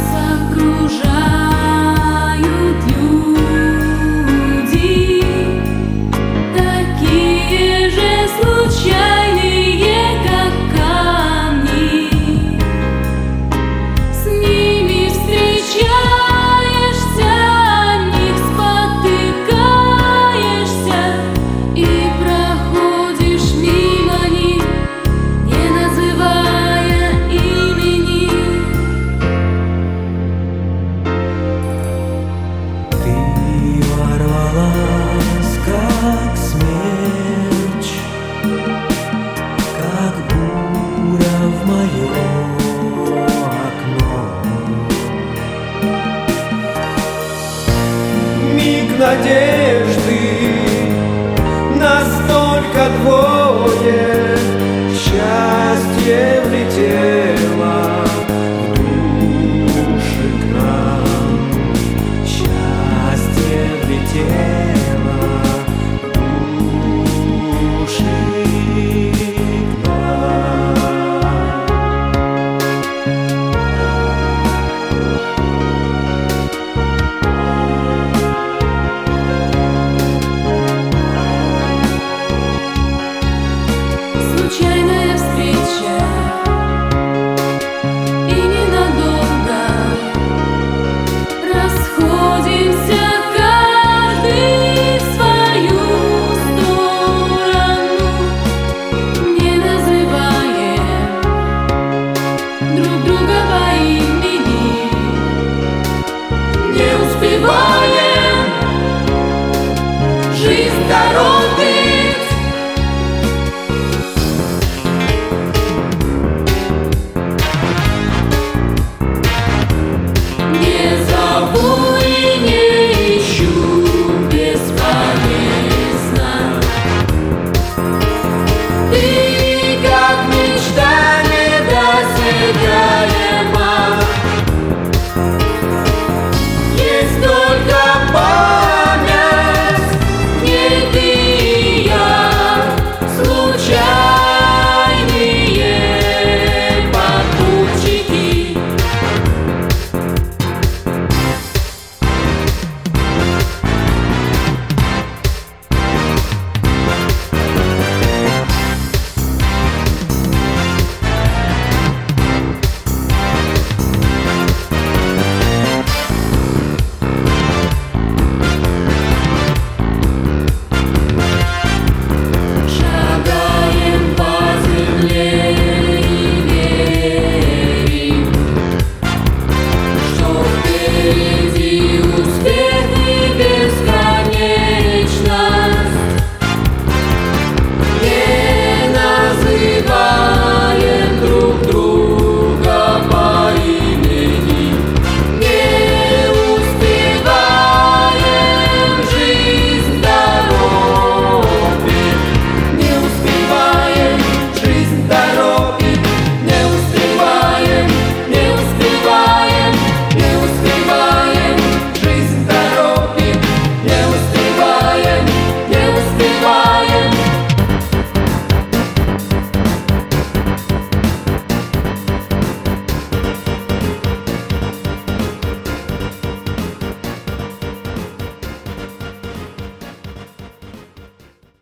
окружают люди, такие же случайные, как камни. С ними встречаешься, о них спотыкаешься и проходишь мимо них, не называя имени. Ты ворвалась, как смерч, как буря в мое окно. Миг надежды, настолько двое, счастье влетело в души к нам. Счастье влетело в души к нам.